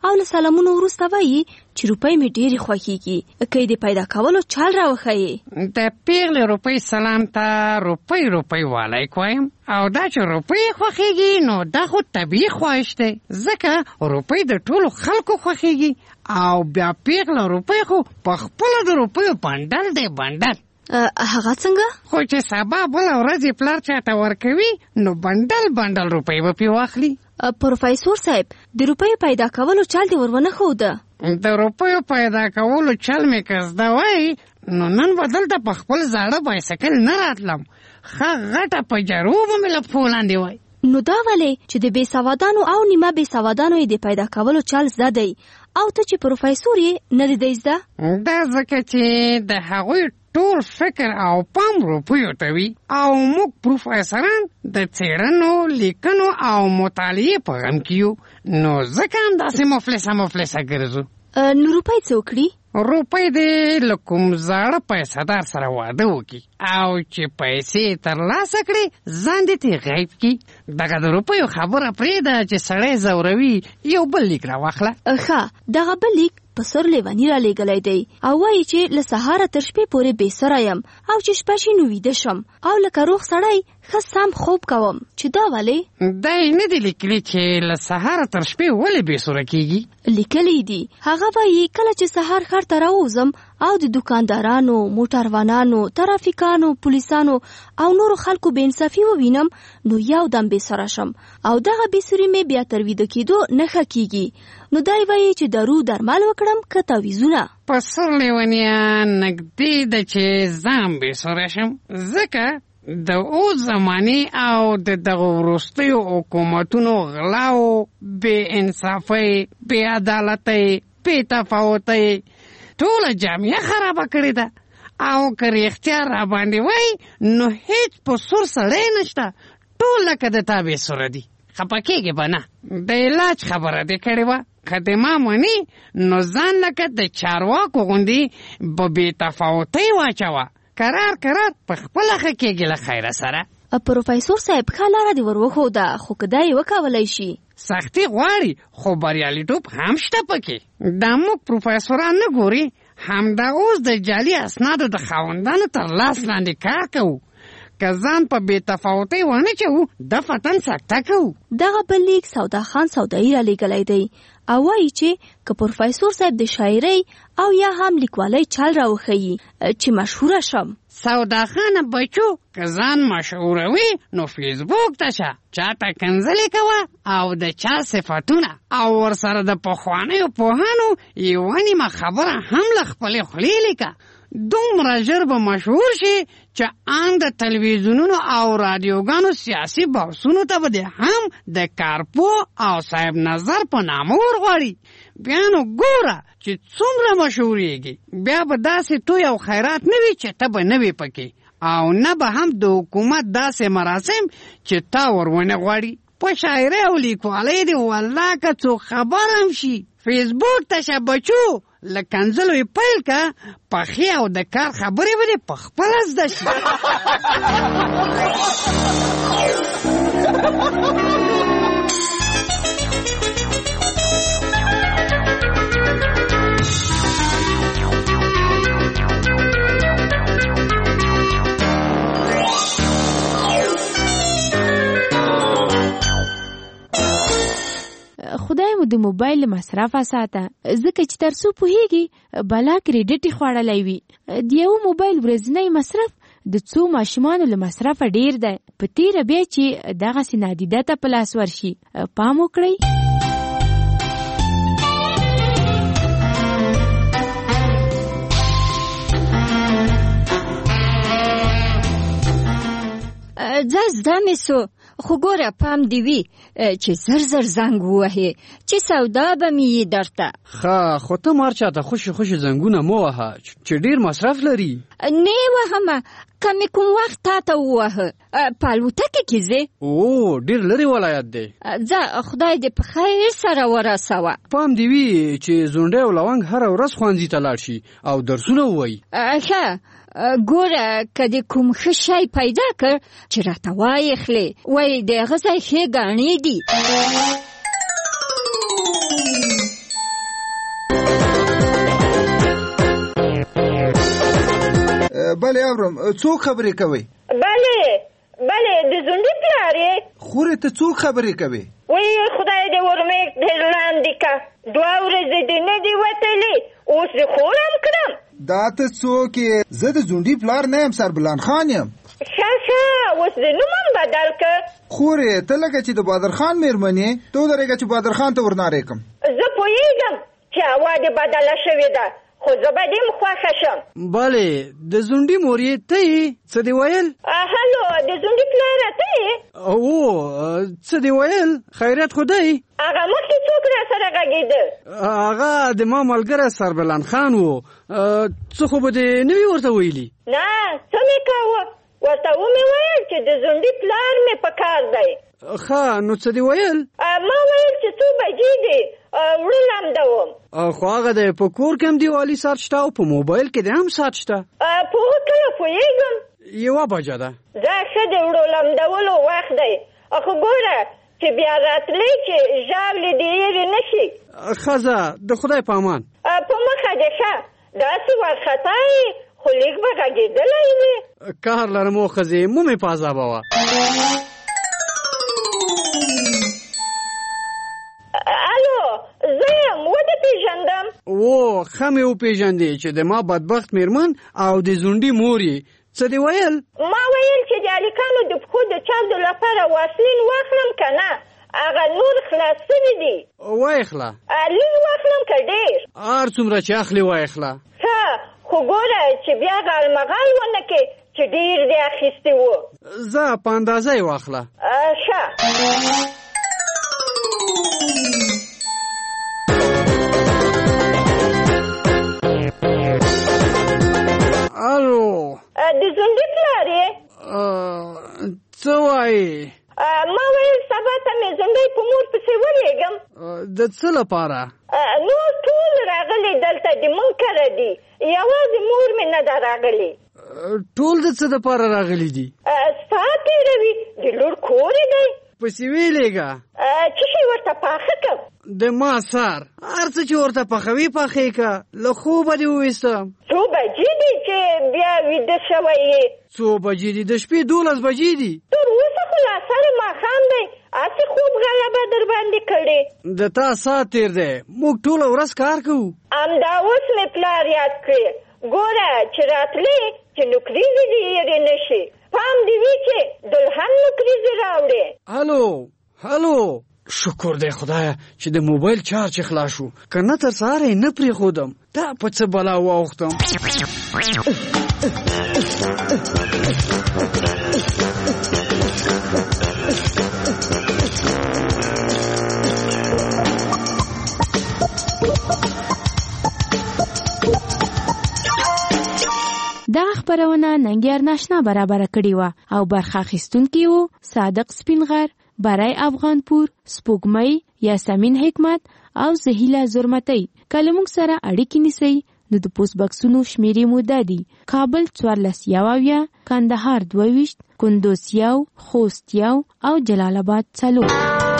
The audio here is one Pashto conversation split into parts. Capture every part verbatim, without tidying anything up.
او له سلامونو وروسته وایي چې روپۍ مې ډېرې خوښېږي، که یې د پیدا کولو چل راوښیې. د پیغلې روپۍ سلام ته روپۍ روپۍ والی کویم، او دا چې روپۍ خوښېږي نو دا خو طبیعي خواهش دی، ځکه روپۍ د ټولو خلکو خوښېږي، او بیا پیغله روپۍ خو په خپله د روپیو بنډل دی بنډل. هغه څنګه؟ خو چې سبا بله ورځ پلار چاته ورکوي نو بنډل بنډل روپۍ به پې واخلي. پروفیسور صاحب د روپیو پیدا کولو چل دې ور ونه ښوده؟ د روپیو پیدا کولو چل مې که زده وای نو نن به دلته په خپل زاړه بایسکل نه راتلم، ښه غټه په جرو به مې له پښو لاندې وای. نو دا ولې چې د بې سوادانو او نیمه بې سوادانو یې د پیدا کولو چل زده دی، او ته چې پروفیسور یې نه دی زده؟ دا ځکه چې د هغوی ټول فکر او پام روپیو ته وي، او موږ پروفیسران د څېړنو، لیکنو او مطالعې په غم کې یو، نو ځکه همداسې مفلسه مفلسه ګرځو. نو روپۍ څه وکړي؟ روپۍ دې له کوم زاړه پیسهدار سره واده وکړي، او چې پیسې ترلاسه کړي ځان دې ترې غیب کړي. دغه د روپیو خبره پرېږده چې سړی ځوروي، یو بل لیک راواخله. ښه، دغه بل لیک په سر لیوني را لیږلی دی، او وایي چې له سهاره تر شپې پورې بې سره یم، او چې شپه شي نو ویده شم، او لکه روغ سړی ښه سم خوب کوم. چې دا ولې؟ دا یې نه دي لیکلي چې له سهاره تر شپې ولې بې سوره کېږي. لیکلی دي، هغه وایي کله چې سهار ښار ته راووځم او د دوکاندارانو، موټروانانو، ترافیکانو، پولیسانو او نورو خلکو بې انصافي ووینم نو یو دم بې سره شم، او دغه بې سري مې بیا تر ویده کېدو نه ښه کېږي. نو دی وایي چې دارو درمل وکړم که تعویضونه. په سر لیونیه نږدې ده چې ځان بې سره شم، ځکه د اوس زمانې او د دغه وروستیو حکومتونو غلاو، بې انصافۍ، بې عدالتۍ، بې تفاوتۍ ټوله جامعه خرابه کړې ده، او که رښتیا را باندې وای نو هیڅ په سور سړی نشته، ټول لکه د تا بې سوره دي. خفه کېږې به نه، د علاج خبره دې کړې وه، که دې ما مني نو ځان لکه د چارواکو غوندې به بې تفاوتۍ واچوه، قرار قرار په خپله ښه کېږي له خیره سره. پروفیسور صاحب ښه لاره دې ور وښوده، خو که دا یې وکولی شي. سختي غواړي خو بریالیتوب هم شته پکې. دا موږ پروفیسوران نه ګوري، همدا اوس د جعلي اسنادو د خاوندانو تر لاس لاندې کار کوو، که ځان په بې تفاوتۍ ونه چوو د فتن سکته کوو. دغه بل لیک سودا خان سودایي را لیږلی دی، او وایي چې که پروفیسور صاحب د شاعرۍ او یا هم لیکوالۍ چل راوښیي چې مشهوره شم. سودا خانه بچو، که ځان مشهوروي نو فیسبوک ته شه، چاته کنځلې کوه او د چا صفتونه او ورسره د پخوانیو پوهانو یوه نیمه خبره هم له خپلې خولې لیکه. دومره ژر به مشهور شي چې ان د تلویزیونونو او رادیوګانو سیاسي بحثونو ته به هم د کارپو او صاحب نظر په نامه ورغواړي. بیا نو ګوره چې څومره مشهورېږي، بیا به داسې توی او خیرات نه وي چې ته به نه وي پکې، او نه به هم د حکومت داسې مراسم چې تا ور ونه غواړي. په شاعرۍ او لیکوالۍ دې والله که څوک خبر هم شي، فیسبوک ته شه بچو، له کنځلو یې پیل که، پخې او د کار خبرې به دې په خپله زده شي. خدای مو د موبایل مصرفه ساته، ځکه چې تر څو پوهېږي بلا کریډټ یې خوړلی وي. د یو موبایل ورځنی مصرف د څو ماشومانو له مصرفه ډیر دی، په تیره بیا چې دغسې نادیده ته په لاس ورشي. پام وکړئ. ځه زده مې سو، خو ګوره پام دی وي چې زر زر زنګ ووهې چې سودا به مې یې درته. ښه، خو ته مار چاته خوشې خوشې زنګونه مه وهه چې ډېر مصرف لري. نه وهمه، که مې کوم وخت تا ته ووهه. په الوتکې کې ځې؟ او ډېر لرې ولایت دی. ځه، خدای دې په خیر سره ورسوه. پام دی وي چې زونډی او لونګ هره ورځ ښوونځي ته لاړ شي او درسونه ووایي. ښه، ګوره که دې کوم ښه شی پیدا کړ چې راته وایې خلې، وایي د هغه ځای ښې ګاڼې دي. بله اورم. څوک خبرې کوي؟ بله بله د زونډي پلار یې. خورې ته څوک خبرې کوي؟ وی خدای دې ورمېږ ډېر لاندې که دوه ورځې دې نه دي وتلې اوس دې خورم کړم. دا ته څوک یې؟ زه د زونډي پلار نه یم، سربلان خان یم. ښه ښه اوس دې نوم هم بدل که. خورې ته لکه چې د بادر خان مېرمن یې، ته ودرېږه چې بادر خان ته ورنارې کړم. زه پوهېږم چې هوا دې بدله شوې ده خو زه به دې خوښه شم. بله د زونډي مور یې ته یې؟ څه دې ویل؟ هلو د زونډي پلاره ته یې؟ او څه دې ویل؟ خیریت خو دی؟ هغه مخکې څوک را سره غږېده؟ هغه د ما ملګری سربلان خان و. څه خو به دې نه وي ورته ویلي؟ نه څه مې کاوه، ورته ومې ویل چې د زونډي پلار مې په کار دی. ښه نو څه دې ویل؟ ما ویل چې څو بجې دي وړه لمده وم. خو هغه دی په کور کې هم دیوالي ساعت شته او په موبایل کې د هم ساعت شته. په هغه کله پوهېږم یوه بجه ده. دا ښه د وړو لمدولو وخت دی. خو ګوره چې بیا راتلی چې ژاولې دې هېرې نه شي. ښه ځه د خدای په امان. په مخه دې ښه داسې وارخطا یې خو لیک به غږېدلی وي. کار لرم و ښځې مو مې په عذابوه. الو زه یم ودې پېژندم. او ښه مې وپېژندې چې د ما بدبخت مېرمن او د زونډي مور یې. څه دې ویل؟ ما ویل چې د هلکانو د پښو د چاودو لپاره واسلین واخلم که نه هغه نور خلاص سوي دي. وایخله لږ واخلم که ډېر؟ هر څومره چې اخلي وایخله. ښه خو ګوره چې بیا غالمغال ونه کې چې ډېر دې اخیستي وو. ځه په اندازه یې واخله. ښه الو د زونډي پلار یې؟ څه وایې؟ ما ویل سبا ته مې زونډۍ په مور پسې ولېږم. د څه لپاره؟ نور ټول راغلي دلته د مونږ کره دي یوازې مور مې نه ده راغلې. ټول د څه دپاره راغلي دي؟ ستا تېروي د لور کور یې دی. پسې ویلېږه څه شی ورته پاخه کړم؟ د ما سر هر څه چې ورته پخوي پخې که له خوبه دې وویستم. څو بجې دي چې بیا ویده شوی یې؟ څو بجې دي؟ د شپې دولس بجې دي. تر اوسه خو لا سره ماښام دی هسې خوب غلبه در باندې کړې. د تا ساعت تېر دی موږ ټوله ورځ کار کوو. همدا اوس مې پلار یاد کړې. ګوره چې راتلې چې نوکریزې دې هېرې نه شي. پام دې وي چې دلهن نوکریزې راوړې. هلو هلو شکر دی خدایه چې د موبایل چارج خلاص شو که نه تر سهاره یې نه پرېښودم. دا په څه بلا واوښتم. دا خبرونه ننګیار ناشنا برابر کړی و او برخه اخیستونکي وو صادق سپینغر، برای افغانپور، سپوږمۍ، یاسمین حکمت او زهیله زرمتۍ. کله موږ سره اړیکې نیسئ نو د پوسټ بکسونو شمیرې مو دا دي: کابل څوارلس یو اویا، کندهار دوه ویشت، کندوز یو، خوست یو او جلال آباد څلور.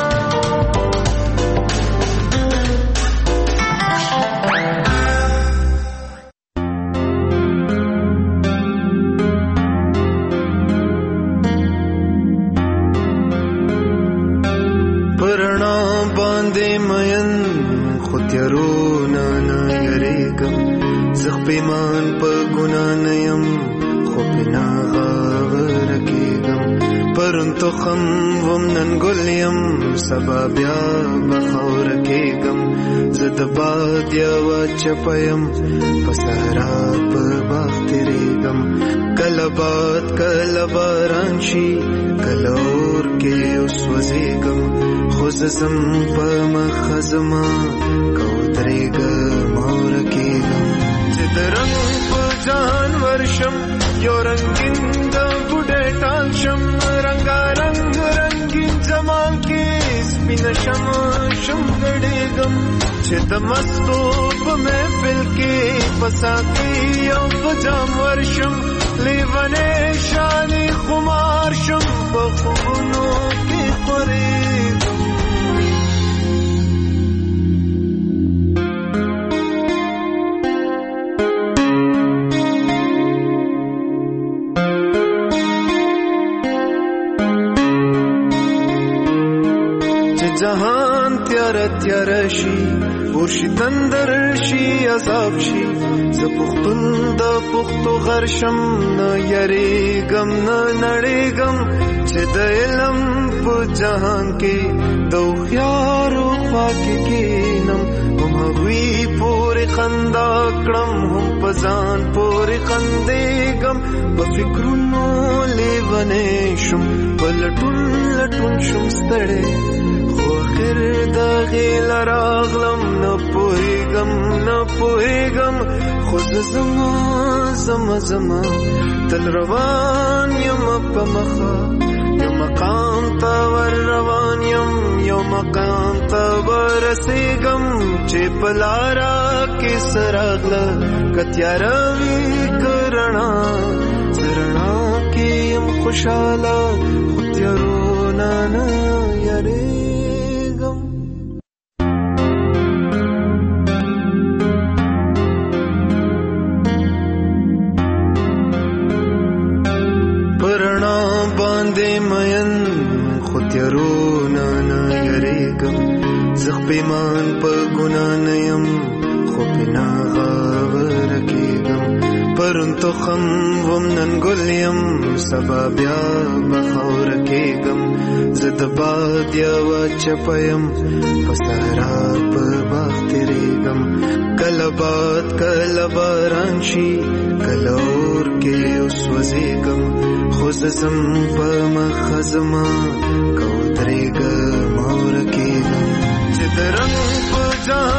پیمان په ګنا نه یم خو پنا غرقېږم پرون تخم وم نن ګل یم سبا بیا به خاوره کېږم زه د باد یوه چپه یم په صحرا په باغ تېرېږم کله باد کله باران شي کله اور کې وسوځېږم خو زه ځم په مخه زما که ودرېږم او ورکېږم چې د رنګ په ځان ورشم یو رنګین د بوډۍ ټال شم رنګارنګ رنګین زمان کې سپینه شمع شم ګډېږم چې د مستو په محفل کې په ساقي او په جام ورشم لیونی شانې خمار شم په خوبونو کې خورېږم. ورشي تندر شي عذاب شي زه پښتون د پښتو غرشم نه یریږم نه نړېږم چې د علم په جهان کې د هوښیارو خوا کې کښېنم هم هغوی پورې خندا کړم هم په ځان پورې خندېږم په فکرونو لیونی شم په لټون لټون شم ستړی خو آخر د هغې له راغلم نه پوهېږم نه پوهېږم خو زه زما زما زما تل روان یم په مخه یو مقام ته ور روان یم یو مقام ته ورسېږم چې په لاره کې څه راغله که تیاره وي که رڼا زه رڼا کې یم خوشحاله خو تیارو نه نه یریږم پرنا باندې مین خو تیارو نه نه یریږم زه خپېمان په ګناه نه یم خو پې ناغاوره کېږم پرون تخم وم نن ګل یم سبا بیا به خاوره کېږم زه د باد یوه چپه یم په صحرا په باغ تېرېږم کله باد کله باران شي کله اور کې وسوځېږم خو زه ځم په مخه زما که ودرېږم اوره کېږم چې د رنګ په جهان